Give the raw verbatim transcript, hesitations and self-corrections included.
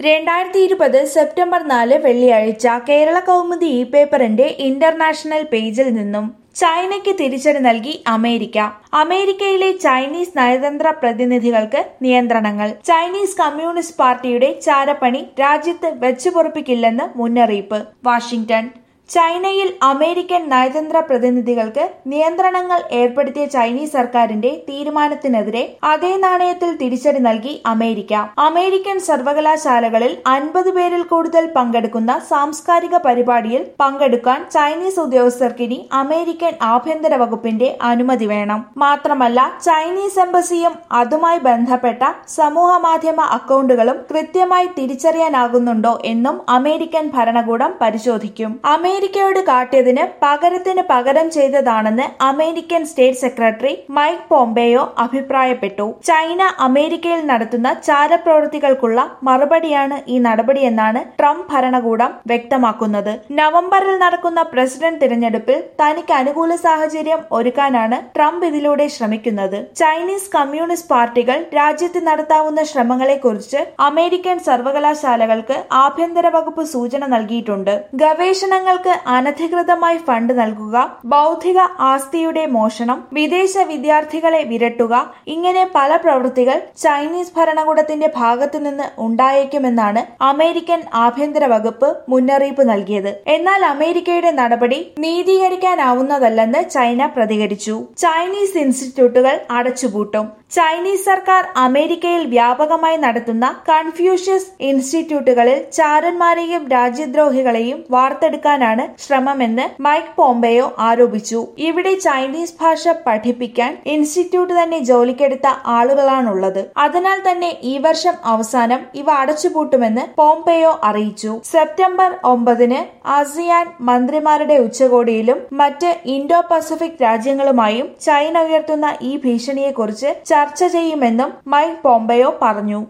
രണ്ടായിരത്തി ഇരുപത് സെപ്റ്റംബർ നാല് വെള്ളിയാഴ്ച കേരള കൗമുദി ഇ പേപ്പറിന്റെ ഇന്റർനാഷണൽ പേജിൽ നിന്നും ചൈനയ്ക്ക് തിരിച്ചടി നൽകി അമേരിക്ക. അമേരിക്കയിലെ ചൈനീസ് നയതന്ത്ര പ്രതിനിധികൾക്ക് നിയന്ത്രണങ്ങൾ. ചൈനീസ് കമ്മ്യൂണിസ്റ്റ് പാർട്ടിയുടെ ചാരപ്പണി രാജ്യത്ത് വെച്ചുപൊറുപ്പിക്കില്ലെന്ന് മുന്നറിയിപ്പ്. വാഷിംഗ്ടൺ. ചൈനയിൽ അമേരിക്കൻ നയതന്ത്ര പ്രതിനിധികൾക്ക് നിയന്ത്രണങ്ങൾ ഏർപ്പെടുത്തിയ ചൈനീസ് സർക്കാരിന്റെ തീരുമാനത്തിനെതിരെ അതേ നാണയത്തിൽ തിരിച്ചടി നൽകി അമേരിക്ക. അമേരിക്കൻ സർവകലാശാലകളിൽ അൻപത് പേരിൽ കൂടുതൽ പങ്കെടുക്കുന്ന സാംസ്കാരിക പരിപാടിയിൽ പങ്കെടുക്കാൻ ചൈനീസ് ഉദ്യോഗസ്ഥർക്കിനി അമേരിക്കൻ ആഭ്യന്തര വകുപ്പിന്റെ അനുമതി വേണം. മാത്രമല്ല, ചൈനീസ് എംബസിയും അതുമായി ബന്ധപ്പെട്ട സമൂഹ മാധ്യമ അക്കൗണ്ടുകളും കൃത്യമായി തിരിച്ചറിയാനാകുന്നുണ്ടോ എന്നും അമേരിക്കൻ ഭരണകൂടം പരിശോധിക്കും. അമേരിക്കയോട് കാട്ടിയതിന് പകരത്തിന് പകരം ചെയ്തതാണെന്ന് American state secretary Mike Pompeo അഭിപ്രായപ്പെട്ടു. ചൈന അമേരിക്കയിൽ നടത്തുന്ന ചാരപ്രവൃത്തികൾക്കുള്ള മറുപടിയാണ് ഈ നടപടിയെന്നാണ് ട്രംപ് ഭരണകൂടം വ്യക്തമാക്കുന്നത്. നവംബറിൽ നടക്കുന്ന പ്രസിഡന്റ് തിരഞ്ഞെടുപ്പിൽ തനിക്ക് അനുകൂല സാഹചര്യം ഒരുക്കാനാണ് ട്രംപ് ഇതിലൂടെ ശ്രമിക്കുന്നത്. ചൈനീസ് കമ്മ്യൂണിസ്റ്റ് പാർട്ടികൾ രാജ്യത്ത് നടത്താവുന്ന ശ്രമങ്ങളെക്കുറിച്ച് അമേരിക്കൻ സർവകലാശാലകൾക്ക് ആഭ്യന്തര വകുപ്പ് സൂചന നൽകിയിട്ടുണ്ട്. ഗവേഷണങ്ങൾക്ക് അനധികൃതമായി ഫണ്ട് നൽകുക, ബൗദ്ധിക ആസ്തിയുടെ മോഷണം, വിദേശ വിദ്യാർത്ഥികളെ വിരട്ടുക, ഇങ്ങനെ പല പ്രവൃത്തികൾ ചൈനീസ് ഭരണകൂടത്തിന്റെ ഭാഗത്തുനിന്ന് ഉണ്ടായേക്കുമെന്നാണ് അമേരിക്കൻ ആഭ്യന്തര വകുപ്പ് മുന്നറിയിപ്പ് നൽകിയത്. എന്നാൽ അമേരിക്കയുടെ നടപടി നീതീകരിക്കാനാവുന്നതല്ലെന്ന് ചൈന പ്രതികരിച്ചു. ചൈനീസ് ഇൻസ്റ്റിറ്റ്യൂട്ടുകൾ അടച്ചുപൂട്ടും. ചൈനീസ് സർക്കാർ അമേരിക്കയിൽ വ്യാപകമായി നടത്തുന്ന കൺഫ്യൂഷ്യസ് ഇൻസ്റ്റിറ്റ്യൂട്ടുകളിൽ ചാരന്മാരെയും രാജ്യദ്രോഹികളെയും വാർത്തെടുക്കാനാണ് ശ്രമമെന്ന് മൈക്ക് പോംപെയോ ആരോപിച്ചു. ഇവിടെ ചൈനീസ് ഭാഷ പഠിപ്പിക്കാൻ ഇൻസ്റ്റിറ്റ്യൂട്ട് തന്നെ ജോലിക്കെടുത്ത ആളുകളാണുള്ളത്. അതിനാൽ തന്നെ ഈ വർഷം അവസാനം ഇവ അടച്ചുപൂട്ടുമെന്ന് പോംപെയോ അറിയിച്ചു. സെപ്റ്റംബർ ഒമ്പതിന് ആസിയാൻ മന്ത്രിമാരുടെ ഉച്ചകോടിയിലും മറ്റ് ഇൻഡോ പസഫിക് രാജ്യങ്ങളുമായും ചൈന ഉയർത്തുന്ന ഈ ഭീഷണിയെക്കുറിച്ച് ചർച്ച ചെയ്യുമെന്നും മൈക്ക് പോംപെയോ പറഞ്ഞു.